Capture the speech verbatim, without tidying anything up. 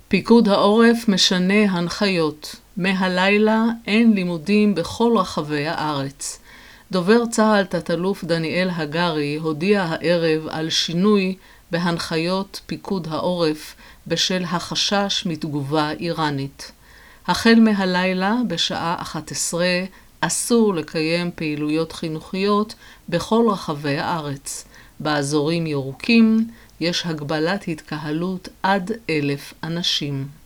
פיקוד העורף משנה הנחיות. מהלילה אין לימודים בכל רחבי הארץ. דובר צה"ל תת-אלוף דניאל הגרי הודיע הערב על שינוי בהנחיות פיקוד העורף בשל החשש מתגובה איראנית. החל מהלילה בשעה אחת עשרה אסור לקיים פעילויות חינוכיות בכל רחבי הארץ. באזורים ירוקים יש הגבלת התקהלות עד אלף אנשים.